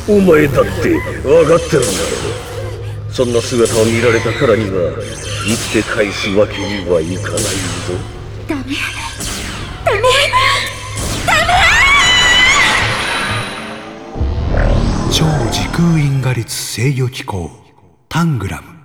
お前だって分かってるんだろ。そんな姿を見られたからには生きて返すわけにはいかないぞ。 ダメダメ超時空因果率制御機構タングラム。